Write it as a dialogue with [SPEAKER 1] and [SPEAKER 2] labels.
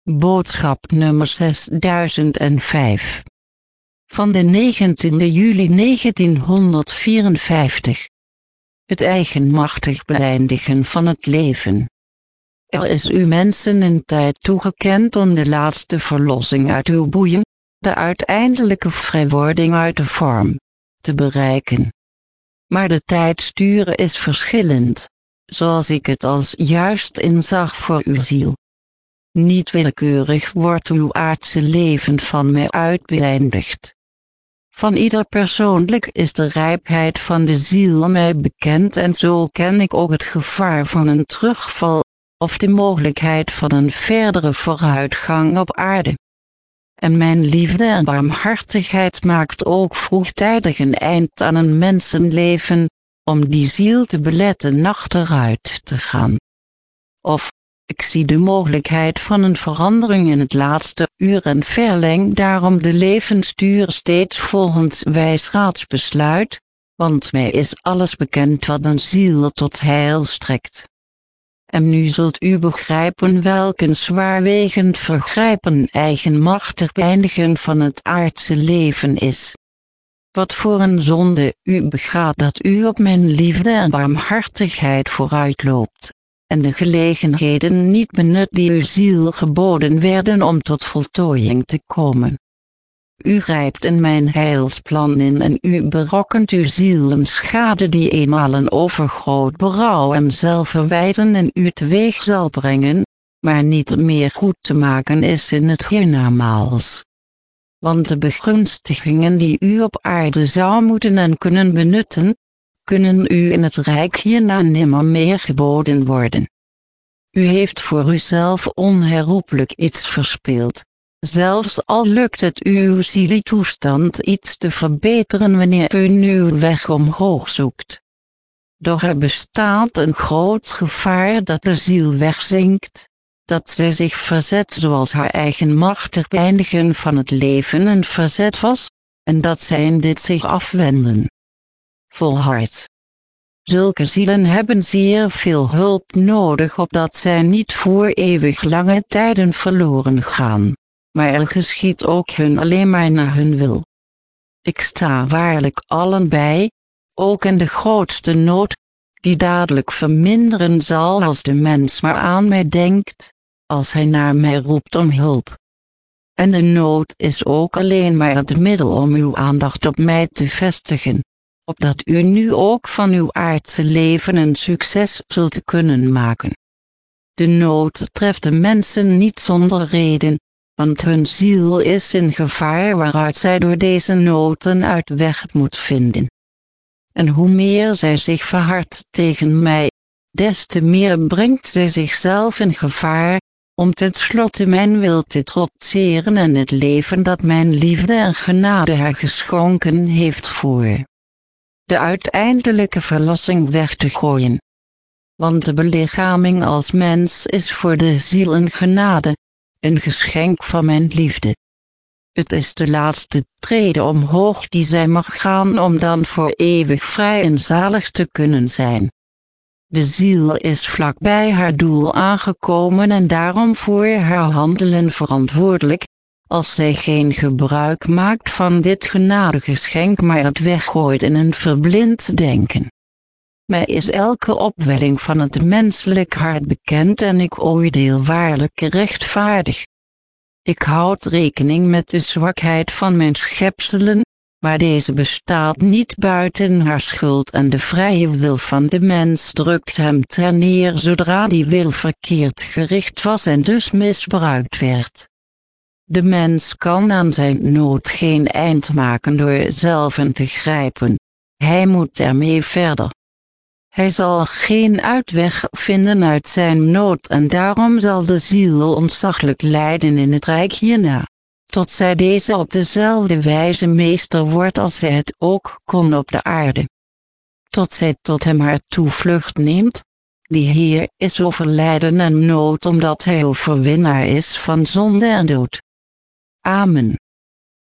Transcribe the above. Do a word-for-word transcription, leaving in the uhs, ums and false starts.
[SPEAKER 1] Boodschap nummer zesduizend vijf. Van de negentiende juli negentienhonderdvierenvijftig. Het eigenmachtig beëindigen van het leven. Er is u mensen een tijd toegekend om de laatste verlossing uit uw boeien, de uiteindelijke vrijwording uit de vorm, te bereiken. Maar de tijdsturen is verschillend, zoals ik het als juist inzag voor uw ziel. Niet willekeurig wordt uw aardse leven van mij uit beëindigd. Van ieder persoonlijk is de rijpheid van de ziel mij bekend en zo ken ik ook het gevaar van een terugval, of de mogelijkheid van een verdere vooruitgang op aarde. En mijn liefde en barmhartigheid maakt ook vroegtijdig een eind aan een mensenleven, om die ziel te beletten achteruit te gaan. Of, ik zie de mogelijkheid van een verandering in het laatste uur en verleng daarom de levensduur steeds volgens wijs raadsbesluit, want mij is alles bekend wat een ziel tot heil strekt. En nu zult u begrijpen welk een zwaarwegend vergrijpen eigenmachtig beëindigen van het aardse leven is. Wat voor een zonde u begaat dat u op mijn liefde en barmhartigheid vooruitloopt, en de gelegenheden niet benut die uw ziel geboden werden om tot voltooiing te komen. U grijpt in mijn heilsplan in en u berokkent uw ziel een schade die eenmaal een overgroot berouw en zelfverwijten in u teweeg zal brengen, maar niet meer goed te maken is in het hiernamaals. Want de begunstigingen die u op aarde zou moeten en kunnen benutten, kunnen u in het rijk hierna nimmer meer geboden worden. U heeft voor uzelf onherroepelijk iets verspeeld. Zelfs al lukt het u uw zieletoestand iets te verbeteren wanneer u nu uw weg omhoog zoekt. Doch er bestaat een groot gevaar dat de ziel wegzinkt, dat zij zich verzet zoals haar eigenmachtig beëindigen van het leven een verzet was, en dat zij in dit zich afwenden. Volhard. Zulke zielen hebben zeer veel hulp nodig opdat zij niet voor eeuwig lange tijden verloren gaan. Maar er geschiet ook hun alleen maar naar hun wil. Ik sta waarlijk allen bij, ook in de grootste nood, die dadelijk verminderen zal als de mens maar aan mij denkt, als hij naar mij roept om hulp. En de nood is ook alleen maar het middel om uw aandacht op mij te vestigen, opdat u nu ook van uw aardse leven een succes zult kunnen maken. De nood treft de mensen niet zonder reden, want hun ziel is in gevaar waaruit zij door deze nood een uitweg moet vinden. En hoe meer zij zich verhardt tegen mij, des te meer brengt zij zichzelf in gevaar, om tenslotte mijn wil te trotseren en het leven dat mijn liefde en genade haar geschonken heeft voor de uiteindelijke verlossing weg te gooien. Want de belichaming als mens is voor de ziel een genade, een geschenk van mijn liefde. Het is de laatste trede omhoog die zij mag gaan om dan voor eeuwig vrij en zalig te kunnen zijn. De ziel is vlakbij haar doel aangekomen en daarom voor haar handelen verantwoordelijk, als zij geen gebruik maakt van dit genadegeschenk maar het weggooit in een verblind denken. Mij is elke opwelling van het menselijk hart bekend en ik oordeel waarlijk rechtvaardig. Ik houd rekening met de zwakheid van mijn schepselen, maar deze bestaat niet buiten haar schuld en de vrije wil van de mens drukt hem terneer zodra die wil verkeerd gericht was en dus misbruikt werd. De mens kan aan zijn nood geen eind maken door zelf in te grijpen, hij moet ermee verder. Hij zal geen uitweg vinden uit zijn nood en daarom zal de ziel ontzaglijk lijden in het rijk hierna, tot zij deze op dezelfde wijze meester wordt als zij het ook kon op de aarde. Tot zij tot hem haar toevlucht neemt, die Heer is over lijden en nood omdat hij overwinnaar is van zonde en dood. Amen.